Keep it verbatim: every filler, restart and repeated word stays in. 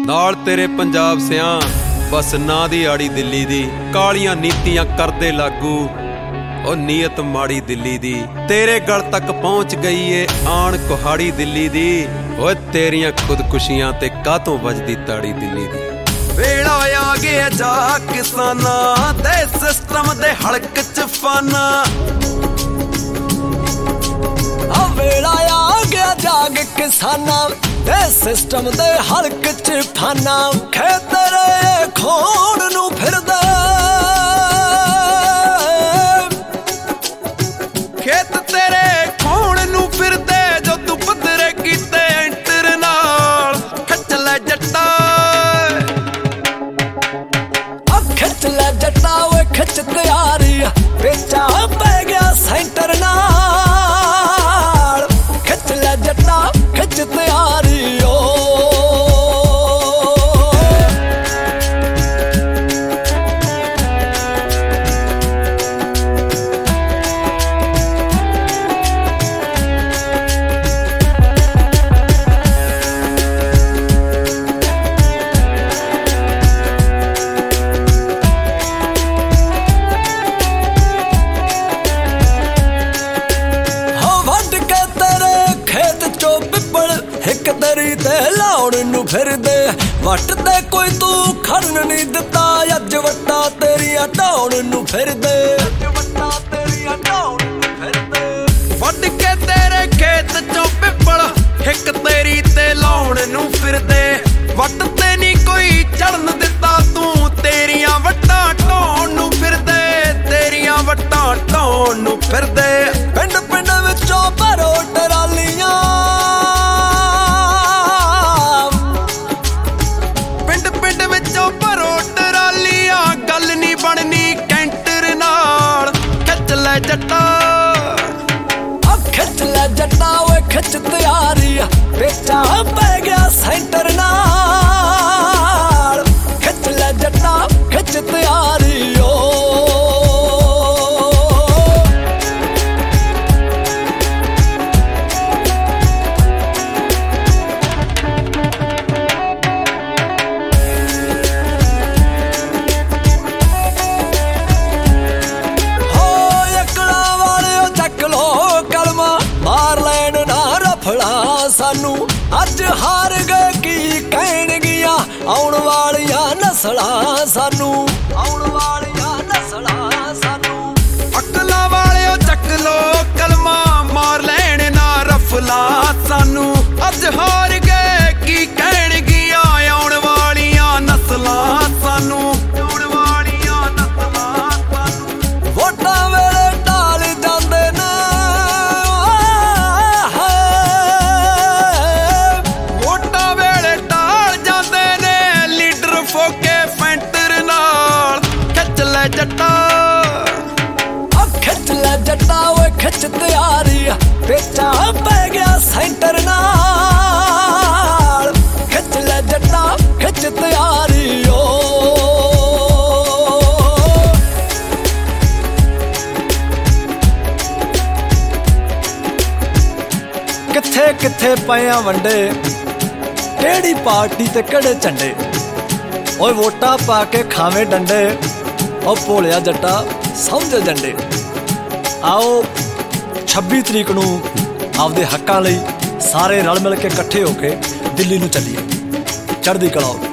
नाल तेरे पंजाब सियां बस ना दी आड़ी दिल्ली दी। कालियां नीतियां करदे लागू ओ नीयत माड़ी दिल्ली दी। तेरे गल तक पहुंच गई है आन कुहाड़ी दिल्ली दी। ओ तेरियां खुदकुशियां ते कातों वजदी ताड़ी दिल्ली दी। वेला आ गया जा किसाना दे सिस्टम दे हड़क च फाना। वेला आ गया जाग किसाना दे सिस्टम दे हड़क च फाना। खेतरे खोण नू फिरदे खेत तेरे खोण नू फिरदे जो तू पदरे कीते एंटर नाल। खच ले जट्टा खिच ले जट्टा वे खिच तैयारी बेचा पै गया सेंटर नाल। खिच ले जट्टा खिच तैयारी ओ दरी ते लाउण नू फिरदे। वट ते कोई तू खड़न नहीं दिता अज वट्टा तेरिया ढाउण नू फिरदे। वट के तेरे खेत चों पिपल हिक तेरी ते लाउण नू फिरदे। वट ते नी कोई चढ़न दिता तू तेरियां वट्टां ढाउण नू फिरदे। तेरियां वट्टां ढाउण नू फिरदे। पिंड पिंड विचों भरो टरालियां जट्टा खिच ले जट्टा वे खिच तैयारी बेचा पै गया सेंटर नाल। खिच ले जट्टा खिच तैयारी ओ सानू अज हार गए की कहणगियां आउण वालियां नस्लां सानू। आउण वालियां नस्लां सानू अकलां वालिओ चक लो कलमा मार लैण ना रफला सानू। अज हार गए की कहणगियां आउण वालियां नस्लां सानू। आउण वालियां नस्लां सानू वोटां वेले टाल जांदे ने जट्टा खिच ले जट्टा वे खिच तैयारी बेचा पै गया सेंटर नाल। खिच ले जट्टा खिच तैयारी ओ किथे किथे पया वंडे केड़ी पार्टी ते केड़े झंडे। ओए वोटा पा के खावे डंडे ओ भोलिया जट्टा समझ जंडे। आओ छब्बी तरीक नू आपदे हक्कां लई सारे रल मिल के इकट्ठे होके दिल्ली नू चलीए। चढ़दी कला।